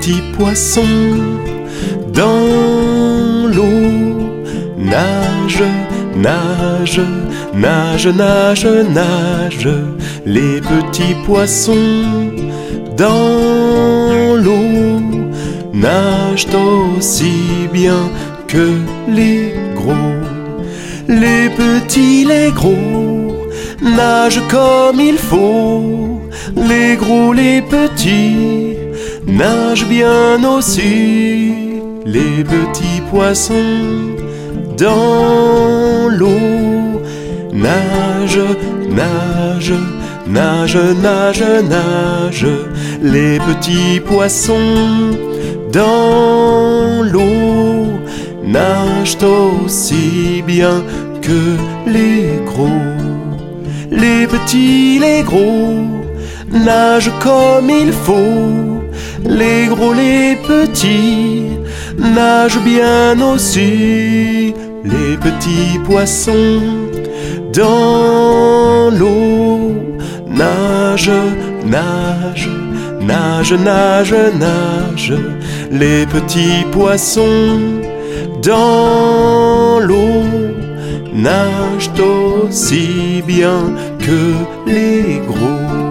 petits poissons dans l'eau nagent, nagent, nagent, nagent, nagent. Les petits poissons dans l'eau nagent aussi bien que les gros. Les petits, les gros nagent comme il faut. Les gros, les petits nagent bien aussi. Les petits poissons dans l'eau nagent, nagent, nagent, nagent, nagent. Les petits poissons dans l'eau nagent aussi bien que les gros. Les petits, les gros nagent comme il faut. Les gros, les petits nagent bien aussi. Les petits poissons dans l'eau nagent, nagent, nagent, nagent, nagent. Les petits poissons dans l'eau nagent aussi bien que les gros.